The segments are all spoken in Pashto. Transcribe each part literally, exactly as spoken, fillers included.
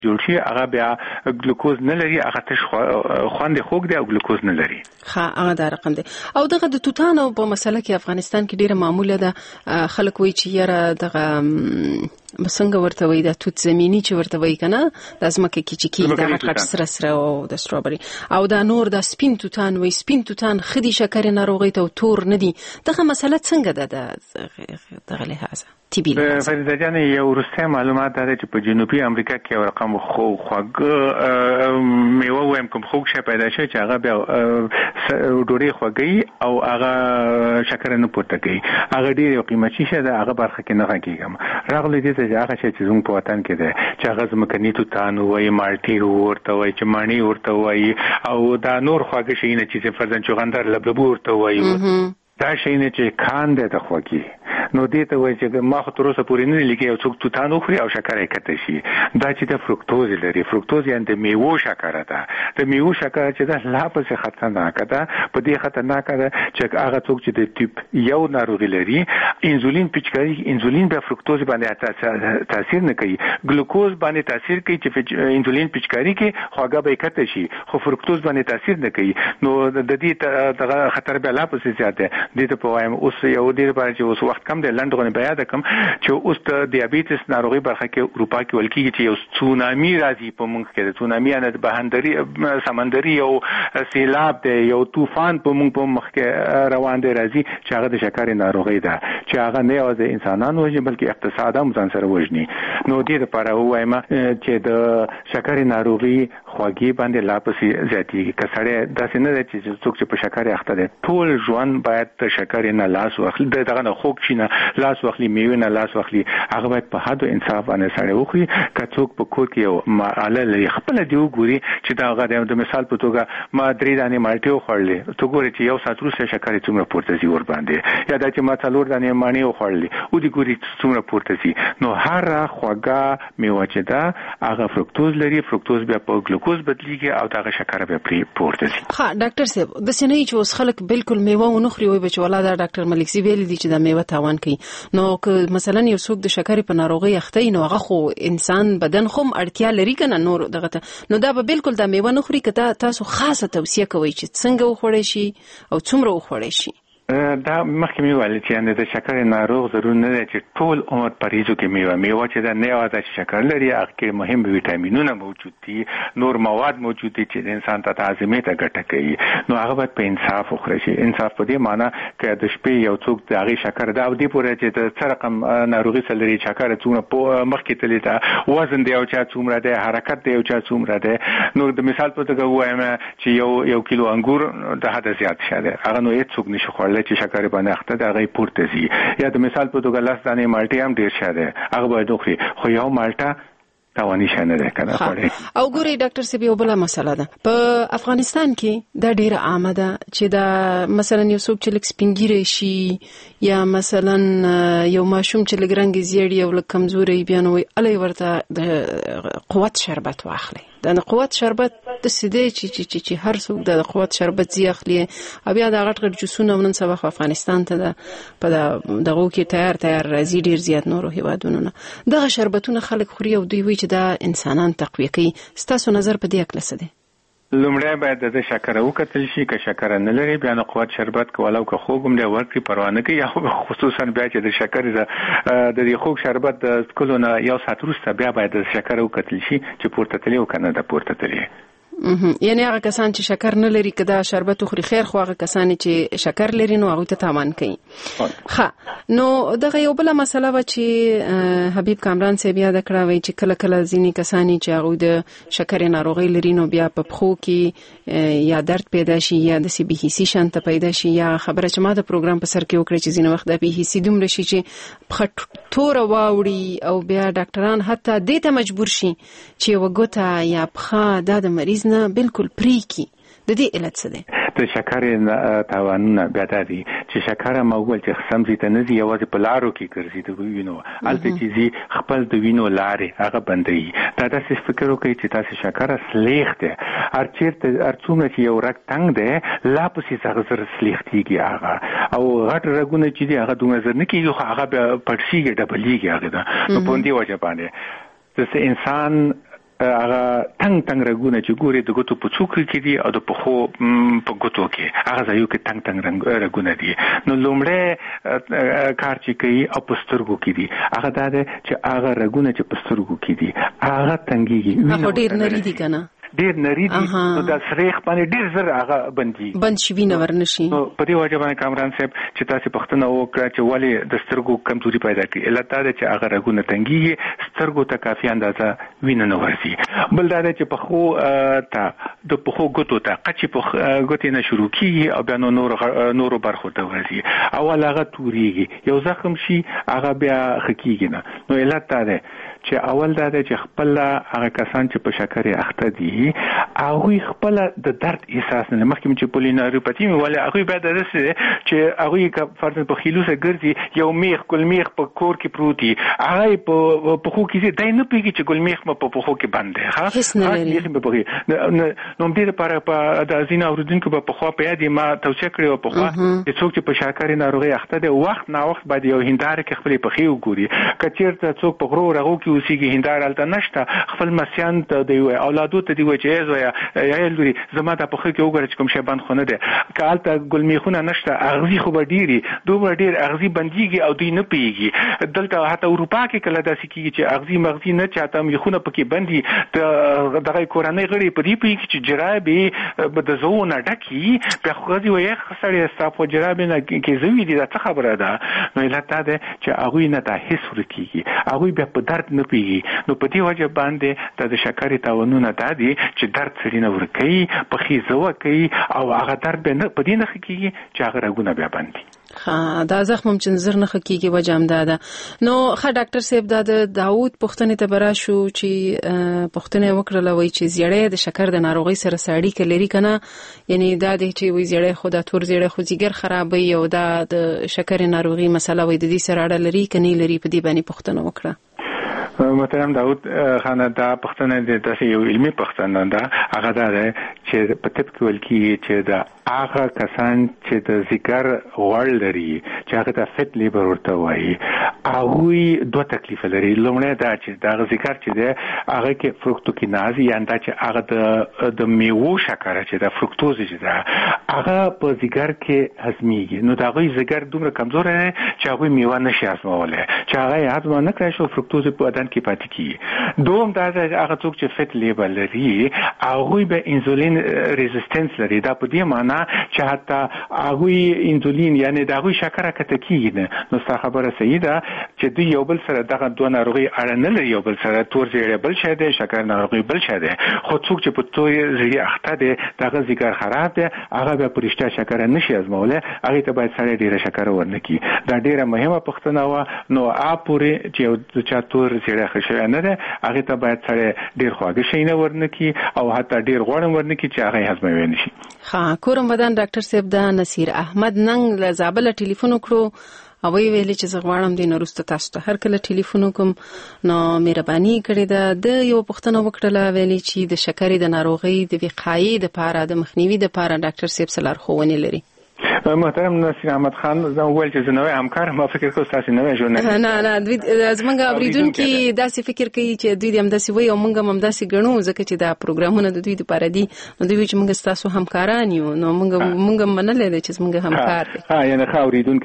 جوړ شي هغه بیا ګلوکوز نه لري، هغه تش خوند خوږ دی او ګلوکوز نه لري. ها هغه دا رقم دی. او دغه د توتانو په مسله کې افغانستان کې ډیره معموله ده، خلک وایي چې یاره دغه څنګه ورته وایي د توت زمینی چې ورته وایي کنه د ځمکې کې چې کېږي د غټ غټ سره سره او د ستروبري او دا نور د سپین توتان وایي سپین توتان خدي شکر ناروغي ته تور نه دي. دغه مسله څنګه ده د دغه لحاظه طبي لحاظه؟ فریده جان یو وروسته معلومات ده چې په جنوبي امریکا کې یو رقم خو خوږ میوه وایم کوم خوږ شی پیدا شي چې هغه بیا ډوډۍ خوږی او هغه شکر نه پورته کوي، هغه ډیر قیمتي شی ده، هغه برخه کې نه راکېږم. راغلی دي چې هغه شی چې زموږ په وطن کې ده چې هغه ځمکني توتان وایي، مالټې ورته وایي، چې مڼې ورته وایي او دا نور خواږه شیونه چې فرضاً چغندر لبلبو ورته وایي، دا شیونه چې کان ده د خوږي. نو دې ته وایي چې ما خو تر اوسه پورې نه لیکي یو څوک توتان وخوري او شکر یې کته شي. دا چې د فرکتوز لري، فرکتوز یعنې د میوو شکر ده. د میوو شکر چې دا لا پسې خطرناک ده، په دې خطرناک ده چې هغه څوک چې د ټیپ یو ناروغي لري انسولین پچکاري، انسولین به فرکتوز باندې تاثیر نه کوي، ګلوکوز باندې تاثیر کوي چې انسولین پچکاري کې خواږه به کته شي خو فرکتوز باندې تاثیر نه کوي. نو د دې دغه خطر به لا پسې زیات ده. دې ته په وایم اوس یو ډیر باندې چې اوس وخت کم د لندغه بیا د کم چې اوس د دیابیټس ناروغي برخه کې اروپا کې ولکې چې یو سونامي راځي په موږ کې، د سونامي نه د بهندري سمندري یو سیلاب دی، یو طوفان په موږ په مخ کې روان دی راځي چې هغه د شکر ناروغي ده چې هغه نه یوازې انسانانو وژني بلکې اقتصاد هم ځان سره وژني. نو دې لپاره وایم چې د شکر ناروغي خواږي باندې لا پسې زیاتېږي. که سړی داسې نه دی چې څوک چې په شکر اخته دی ټول ژوند باید د شکر نه لاس واخلي، دغه نه خوږ شي نه لاس واخلي، میوه نه لاس واخلي، هغه باید په حد او انصاف باندې سړی وخوري. که څوک په کور کې یو معاله لري خپل دی وګوري چې دا هغه د مثال په توګه ما درې دانې مالټې وخوړلې، ته ګورې چې یو ساعت وروسته شکر یې څومره پورته ځي ور باندې، یا دا چې ما څلور دانې مڼې وخوړلې او دې ګوري څومره پورته ځي. نو هر خوږه میوه چې ده هغه فرکتوز لري، فرکتوز بیا په ګلوکوز بدلیږي او دا شکر بیا پرې پورته ځي. ها ډاکټر صاحب د سینې چې اوس خلک بالکل میوه ونه خوري وي بچ ولا دا ډاکټر ملک سی ویل دي چې دا میوه تاوان کوي. نو که مثلا یو څوک د شکر په ناروغي اخته نو هغه خو انسان بدن خو اړتیا لري کنه نور دغه ته، نو دا به بالکل دا میوه نه خوري. که تاسو خاصه توصیه کوي چې څنګه وخورئ شي او څومره وخورئ شي؟ دا مخکې مې ویل چې د شکر ناروغ ضرور نه دی چې ټول عمر پریزو کې میوه میوه چې دا نه یوازې شکر لري، هغه کې مهم ویټامینونه موجود دي، نور مواد موجود دي چې انسان ته تعظیمي ته ګټه کوي. نو هغه باید په انصاف وخوري شي. انصاف په دې معنی چې د شپې یو څوک د هغه شکر دا دی پورې چې د څه رقم ناروغي سره لري شکر څومره په مخکې تللی دا وزن دی او چا څومره دی، حرکت دی او چا څومره دی. نو د مثال په توګه وایم چې یو یو کیلو انګور د حد زیات شه هغه نو هیڅ څوک نشي خوړلی چې شکر باندې اخته دا غي پورته زی. یا د مثال په توګه لاس دانې مالټې هم ډیر شه هغه باید وخوري، خو یو مالټه توانی شنه ده کنه خوړې. او ګوري ډاکټر سی یو بل مسله ده په افغانستان کې دا ډیره عامه ده چې دا مثلا یو څوک چې لک سپینګیری شي یا مثلا یو ماشوم چې لګرنګ زیړی او لک کمزوري بیا نو الي ورته د قوت شربت واخلي. د قوت شربت د سیده چې چې چې هر څوک د قوت شربت زی اخلي او بیا د غټ غټ جوسونه ونن سبا افغانستان ته ده په دغه کې تیار تیار راځي ډیر زیات نورو هیوادونو دغه شربتونه خلک خوري او دوی وی چې دا انسانان تقویه کوي. ستاسو نظر په دې اړه څه دی؟ لومړی باید د شکر وکتل شي، که شکر نه لري بیا نو قوت شربت کولاو که خوګم دی ورکړي پروا نه کوي، خصوصا بیا چې د شکر د د خوګ شربت د کلو نه یو ساعت وروسته بیا باید د شکر وکتل شي چې پورته تللی او کنه د پورته تللی. یعنی هغه کسان چې شکر نه لري که دا شربت خوري خیر، خو هغه کسان چې شکر لري نو هغه ته تاوان کوي. ها نو دغه یو بل مسله و چې حبیب کامران صاحب یاد کړی وی چې کله کله ځینی کسان چې هغه د شکر ناروغي لري نو بیا په پخو کې یا درد پیدا شي یا د سی بی هی شانت پیدا شي، یا خبره چې ما د پروګرام په سر کې وکړه چې ځینې وخت د بی هی سی دومره شي چې پخ تور واوړي او بیا ډاکټران حتی دې ته مجبور شي چې وګوتا یا پخا د مریض نه بالکل پریکی. د دې علت څه دی؟ د شکر تاوانونه بیا دا دي چې شکر موږ چې خصم زی ته نه دی یوازې په لارو کې ګرځي د وینو الته چې زی خپل د وینو لارې هغه بندي. دا داسې فکر وکړي چې تاسو شکر سلیخ دی هر چیرته هر څومره چې یو رګ تنگ دی لا پسې څنګه زر سلیختيږي هغه او غټ رګونه چې دی هغه دوه نظر نه کیږي خو هغه پړسیږي ډبلیږي هغه دا په دې وجه باندې د انسان هغه تنگ تنگ رګونه چې ګوري د ګوتو په څوکو کې دي او د پخو په ګوتو کې هغه ځایو کې تنگ تنگ رګونه دي. نو لومړی کار چې کوي او په سترګو کې دي هغه دا ده چې هغه رګونه چې په سترګو کې دي هغه تنګيږي. هغه ډیر نری دي کنه، ډیر نری دي. نو د سریخ باندې ډیر زر هغه بندي بند شي وینه ورنشي. نو په دې وجه باندې کامران صاحب چې تاسو پښتنه وکړه چې ولی د سترګو کمزوري پیدا کوي علت دا چې هغه رګونه تنګيږي سترګو ته کافي اندازه وینه نه ورسي. بل دا چې په خو ته د په خو ګوتو ته قچې په ګوتې نه شروع کیږي او بیا نور نور برخو ته ورسي. اول هغه توريږي یو زخم شي هغه بیا خکیږي نه. نو علت دا چې اول دا چې خپل هغه کسان چې په شکر اخته دي هغه خپل د درد احساس نه مخکې چې پولیناروپاتی مې ولا هغه به درسه چې هغه فرض په خلوصه ګرځي یو میخ ګل میخ په کور کې پروتي هغه په په خو کې دای نه پیږي چې ګل میخ په په خو کې باندې ها نو دې لپاره په د ازینه اوردونکو په خو په یادې ما توصیه کړې په خو چې څوک چې په شکر ناروغي اخته دي وخت نا وخت باید یو هنداره کې خپل په خيو ګوري کچیرته څوک په غرو رغو کې اوسېږي هنداره الته نشته خپل مسیان ته دی اولادو ته دی چې یا یا لوري زما د پخې کې وګورئ کوم شی باندې خونه ده کالته ګل میخونه نشته اغزي خو به ډيري دوه ډیر اغزي بنديږي او دوی نه پیږي دلته حتی اروپا کې کله داسې کیږي چې اغزي مغزي نه چاته میخونه پکې بندي د دغه کورنۍ غړي په دې پیږي چې جرابې د زونه ډکی په خوځي وي خسرې صاحب جرابې نه کې زوی دي دا خبره ده. نو علت دا چې هغه نه ته هیڅ ورکیږي هغه بیا په درد نه پیږي. نو په دې وجه باندې د شکر تاونونه دادي چې درد سړی نه ورکي په خيزو کوي او هغه درد به نه پدې نه خکېږي چې هغه رګونه بیا باندې ها دا زخم چې نظر نه خکېږي وجه هم ده. نو ښه ډاکټر صاحب دا د داوود پښتنې ته برا شو چې پښتنې وکړه وای چې زیړې د شکر د ناروغي سره ساړی کلري کنه یعنی دا د چې وای زیړې خو د تور زیړې خو زیګر خرابوي او دا د شکر ناروغي مسله وای د دې سره اړه لري کني لري په دې باندې پښتنه وکړه. محترم داود خانه دا پښتنه د تاسو یو علمي پښتنه ده هغه دا چې په طب کې ولکې چې دا هغه کسان چې د ذکر غوړ لري چې هغه ته فټ لیبر ورته وایي هغه دوه تکلیف لري. لومړی دا چې دا ذکر چې ده هغه کې فرکتوکیناز یا دا چې هغه د د میوه شکر چې دا فرکتوز چې ده هغه په ذکر کې هضميږي. نو دا غي ذکر دومره کمزور دی چې هغه میوه نشي هضموله چې هغه هضم نه کوي شو فرکتوز په بدن کې پاتې کیږي. دوم دا هغه څوک چې فټ لیبر لري هغه به انسولین ریزिस्टेंस لري. دا په دې معنی چې حتی هغه انسولین یعنی دا هغه شکر کته کیږي. نو څه خبره صحیح ده چې دوی یو بل سره دغه دوه ناروغي اړه نه لري. یو بل سره تور زیړی بل شه ده شکر ناروغي بل شه ده. خو څوک چې په توي زیړی اخته ده دغه ذکر خراب ده هغه به پرشته شکر نشي ازموله هغه ته باید سره ډیره شکر ورنکي. دا ډیره مهمه پښتنه و. نو اپوري چې چا تور زیړی خشه نه ده هغه ته باید سره ډیر خواږه شي نه ورنکي او حتی ډیر غوړم ورنکي چې هغه هضموي نشي. ها کورم بدن ډاکټر صاحب دا نصیر احمد ننګ له زابل ټلیفون وکړو او وی ویل چې زغواړم دین وروسته تاسو ته هر کله ټلیفون کوم نو مهرباني کړئ دا د یو پښتنه وکړه ویلي چې د شکرې د ناروغي د وقایې د لپاره د مخنیوي د لپاره ډاکټر صاحب سلار خوونه لري. محترم نصیر احمد خان زه ول چې نوې همکار ما فکر کوم تاسو نوې ژورنالیست نه نه دوی زمونږ اوریدونکو داسې فکر کوي چې دوی هم داسې وي او موږ هم داسې ګڼو ځکه چې دا پروګرامونه د دوی لپاره دي نو دوی چې موږ تاسو همکاران یو نو موږ موږ منل دي چې موږ همکار دي. ها یعنی خو اوریدونکو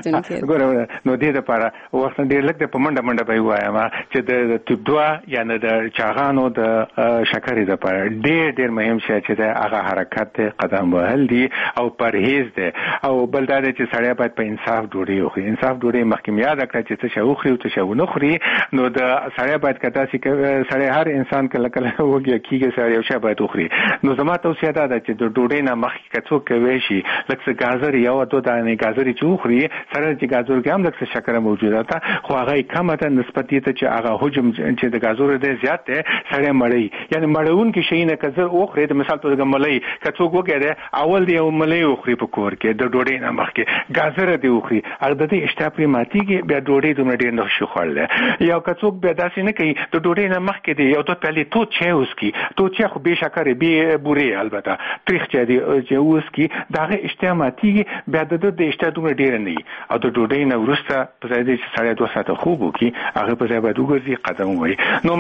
ګوره نو دې لپاره وخت ډیر لږ په منډه منډه به وایم چې د طب دوا یعنی د چاغانو د شکرې لپاره ډیر ډیر مهم شی چې د هغه حرکت قدم وهل دي او پرهیز دي او بل دا چې سړی باید په انصاف ډوډۍ وخوري. انصاف ډوډۍ مخکې یاد کړئ چې څه شی وخوري او څه شی ونه خوري. نو د سړی باید کته چې سړی هر انسان کله کله وږي کیږي سړی یو شی باید وخوري. نو زما توصیه ده چې د ډوډۍ نه مخکې کڅو کوي شي لکه ګازر یو دوه دانې ګازر چې وخوري سره چې ګازر کې هم لکه شکر موجوده ده خو هغه کمه ده نسبت ته چې هغه حجم چې د ګازر دی زیات دی سړی مړی یعنی مړون کې شي نه کزر وخوري د مثال په ملای کڅو وګره اول دی ملای وخوري په کور کې د ډوډۍ نه مخکې ګازر دی وخوري هغه د دې اشتها پریماتیږي بیا ډوډۍ دومره ډیر نه شو خورل. یو کڅوک بیا داسې نه کوي د ډوډۍ نه مخکې دی یو دوه پیالې تو چای وسکي تو چای خو به شکر به بوري البته تریخ چای دی چې وسکي دغه اشتها ماتیږي بیا د د اشتها دومره ډیر نه او د ډوډۍ نه ورسته په ځای چې سړی دوه ساعته خوب وکي هغه په ځای باید وګرځي قدم وایي. نو ما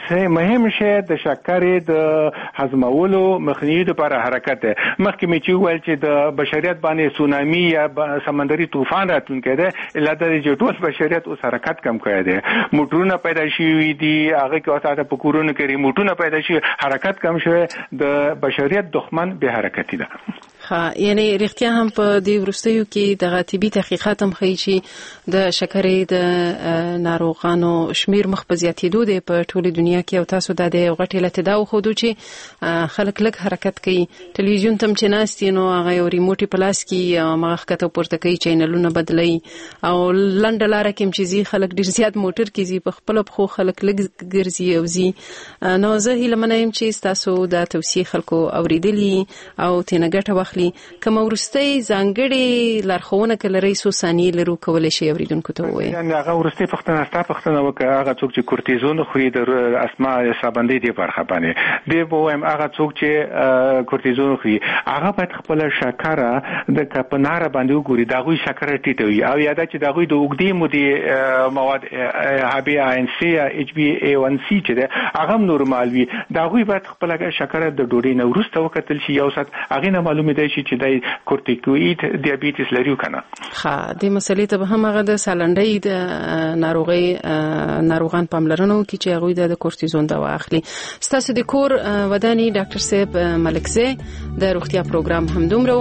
مهم شی د شکرې د هضمولو مخنیوي لپاره حرکت دی. مخکې مې چې ویل چې د بشریت باندې سونامي یا سمندري طوفان راتلونکی دی، الا د ټول بشریت اوس حرکت کم کړی دی. موټرونه پیدا شوي دي، هغه کې اوساته په کورونو کې ریموټونه پیدا شوي، حرکت کم شوی. د بشریت دښمن به حرکتي ده. ها یعنی رښتیا هم په دې ورستیو کې د طبي تحقیقات هم ښیي چې د شکرې د ناروغانو شمیر مخ په زیاتېدو دی په ټوله دنیا کې، او تاسو د دې غټې لته خو دوی چې خلک لږ حرکت کوي. ټلویزیون تم چې ناستي نو هغه یو ریموټي پلاس کې مخ کته پورته کوي، چینلونه بدلي، او لنډه لار کې چې زی خلک ډیر زیات موټر کې زی په خپل خو خلک لږ ګرځي او زی. نو زه هیله منم چې تاسو د توصیه خلکو اوریدلې او تنګټه واخلي. کوم ورستي ځانګړي لارښوونه کولای سو ثانیې لرو کولای شي اوریدونکو ته وایي. یعنی هغه ورستي پختنه ستا پختنه وکړه، هغه څوک چې کورتیزون خوري د اسما حسابندې دی برخه باندې دی بوم، هغه څوک چې کورتیزون خوري هغه باید خپل شکر د کپناره باندې وګوري، دا غوي شکر ټیټوي، او یاده چې دا غوي د وګړي مودي مواد هبي ان سي اچ بي اي ون سي چې ده هغه نورمال وي. دا غوي باید خپل شکر د ډوډۍ نه ورسته وکتل شي، یو سات هغه نه معلومه دی چې د کورتیکوئید دیابیټس لري کنه. ها د مسلې ته هم هغه د سالنډۍ د ناروغي ناروغان پاملرنه وکړي چې هغه د کورتیزون دوا اخلي. ستاسو د کور وداني ډاکټر صاحب ملکزه د روغتیا پروګرام هم دومره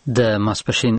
د ماسپښین